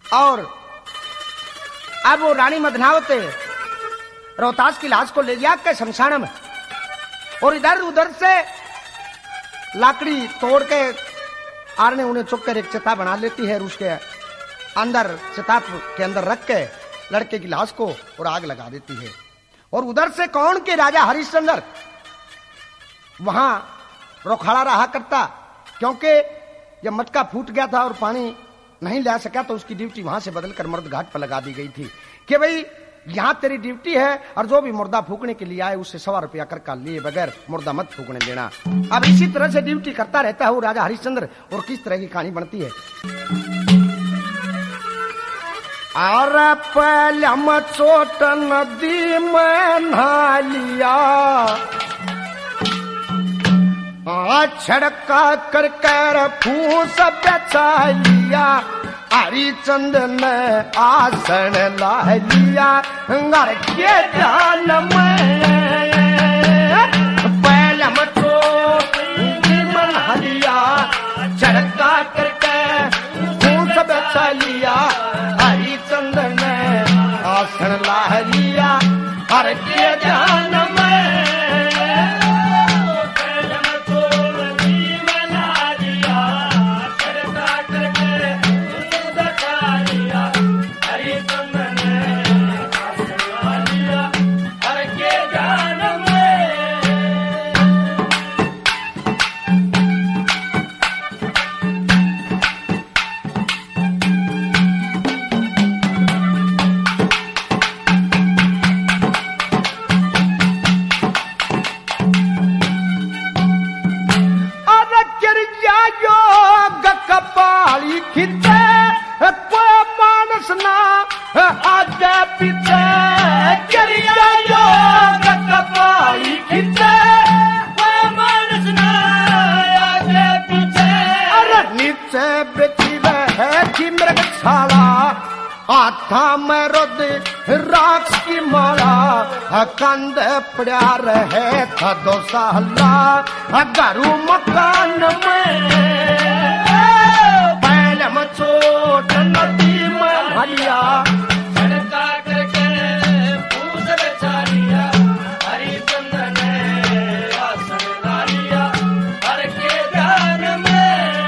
और अब वो रानी मदनावत रोहतास की लाश को ले गया के शमशान में, और इधर उधर से लाकड़ी तोड़ के आरने उन्हें चुक कर एक चिता बना लेती है और उसके अंदर चिता के अंदर रख के लड़के की लाश को और आग लगा देती है। और उधर से कौन के राजा हरिश्चंद्र वहां रोखाड़ा रहा करता, क्योंकि जब मटका फूट गया था और पानी नहीं ला सका तो उसकी ड्यूटी वहां से बदलकर मर्द घाट पर लगा दी गई थी कि भाई यहां तेरी ड्यूटी है और जो भी मुर्दा फूकने के लिए आए उससे 100 रुपया कर का लिए बगैर मुर्दा मत फूकने देना। अब इसी तरह से ड्यूटी करता रहता है वो राजा हरिश्चंद्र। और किस तरह की कहानी बनती है। और पहले चोट नदी में नहा लिया, छड़का कर कर फूस बचा लिया, हरिचंद ने आसन ला लिया घर के ध्यान में। पहले मचो मना लिया, छड़का करके फूस बचा लिया, हरिचंद ने आसन ला लिया घर के ध्यान में। आगे पीछे करिया योग कपाली खींचे, मानस ना आगे पीछे। अरे नीचे बेची रहे की मृगशाला, हाथा में रुद राक्ष की माला, कंधे पड़ा रहे था 2 साला घरू मकान में। पहले मचोट नदी में भलिया, छड़का करके फूस बचा लिया, हरिचंद ने आसन ला लिया हर के ध्यान में।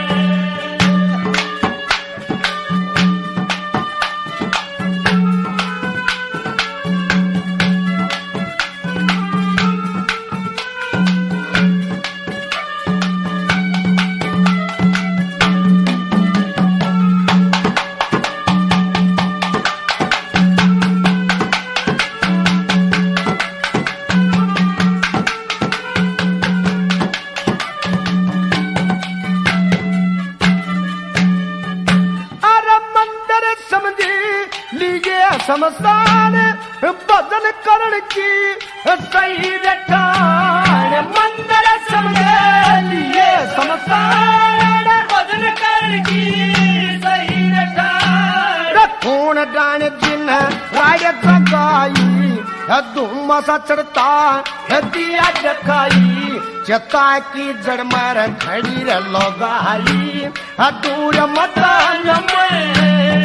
समसान बदन करण की सही रखान, मंदिर समझे लिए समसान बदन करण की सही रखान। खून डान जिन राय जगाई, धूम सा चढ़ता दिया जखाई, चता की जड़ मर खड़ी रे लोगाई, दूर मतान में।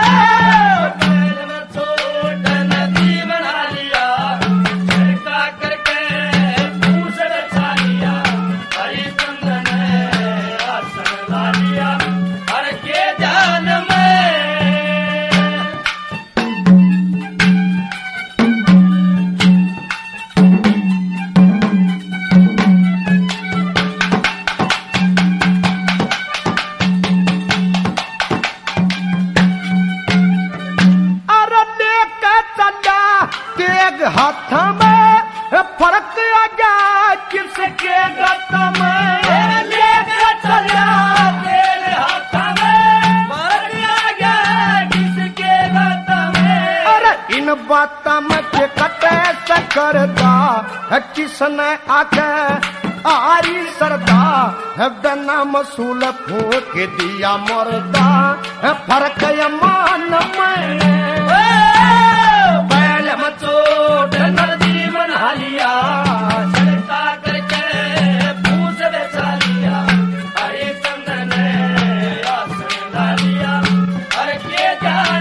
हाथ में फर्क आ गया किसके गत में, लेकर चला तेरे हाथ में फर्क आ गया किसके गत में। अरे इन बात में के कटे से करदा, किसने आके आरी सरदा, बिना मसूल फूक दिया मरदा, फर्क मान में। मचोट नदी बना लिया, छड़का करके फूस बचा लिया, हरिचंद ने आसन ला लिया हर के ध्यान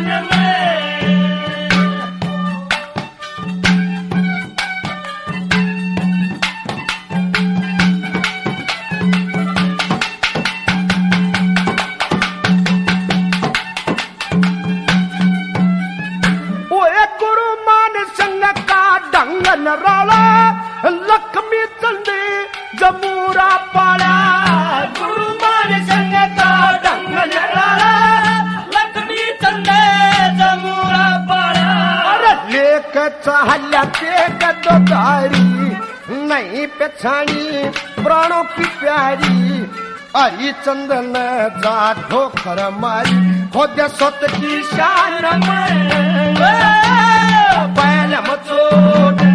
चाहल्या के गद्दारी नहीं पछाणी प्राणों की प्यारी हरी चंदन जाठो खर मारी खुद स्वत की शान में बैल मचोट